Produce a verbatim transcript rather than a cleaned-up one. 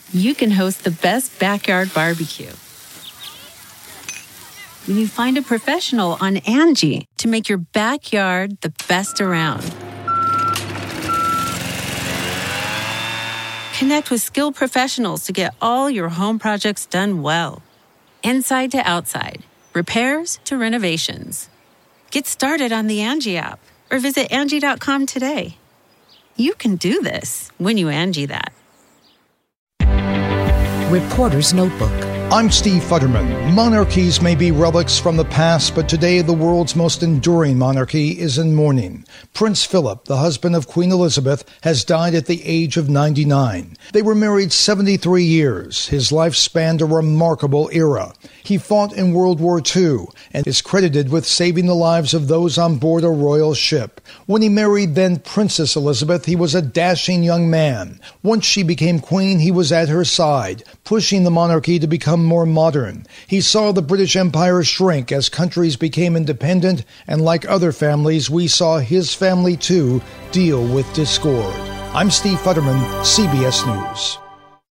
you can host the best backyard barbecue. When you find a professional on Angie to make your backyard the best around. Connect with skilled professionals to get all your home projects done well. Inside to outside, repairs to renovations. Get started on the Angie app or visit Angie dot com today. You can do this when you Angie that. Reporter's Notebook. I'm Steve Futterman. Monarchies may be relics from the past, but today the world's most enduring monarchy is in mourning. Prince Philip, the husband of Queen Elizabeth, has died at the age of ninety-nine. They were married seventy-three years. His life spanned a remarkable era. He fought in World War Two and is credited with saving the lives of those on board a royal ship. When he married then Princess Elizabeth, he was a dashing young man. Once she became queen, he was at her side, pushing the monarchy to become more modern. He saw the British Empire shrink as countries became independent, and like other families, we saw his family too deal with discord. I'm Steve Futterman, C B S News.